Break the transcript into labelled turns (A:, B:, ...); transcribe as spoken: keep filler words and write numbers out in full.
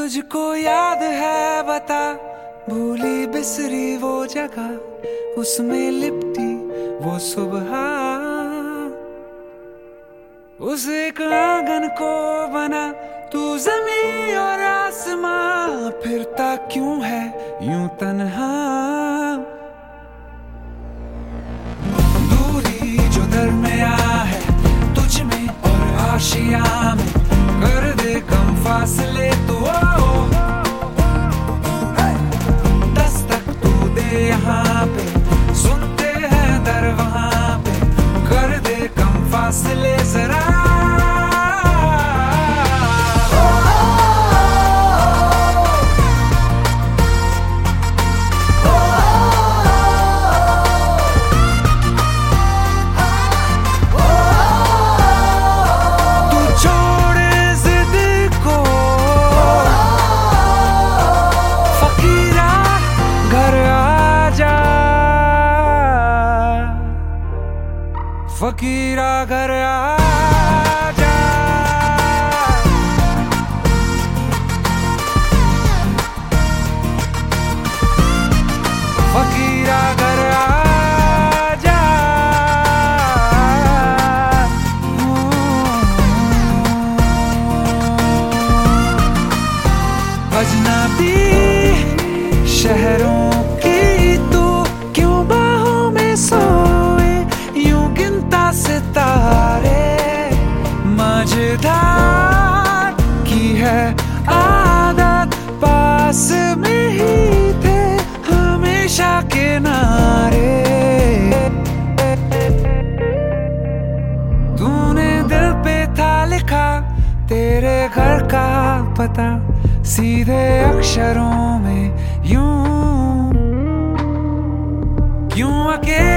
A: तुझको याद है बता, भूली बिसरी वो जगह, उसमें लिपटी वो सुबह, उस एक आंगन को बना तू ज़मीं और आसमां, फिरता क्यों है यूं तन्हा। दूरी जो दरमिया है तुझ में और आशिया में, कर दे कम फासले तू, दस्तक तू दे यहाँ पे, सुनते हैं दर वहाँ पे, कर दे कम फासले जरा। फकीरा घर आजा, फकीरा घर आजा, अजनबी शहरों की तू क्यों बाहों में सोए, सितारे मझधार की है आदत, पास में ही थे हमेशा किनारे। तूने दिल पे था लिखा तेरे घर का पता, सीधे अक्षरों में यूं क्यों अकेले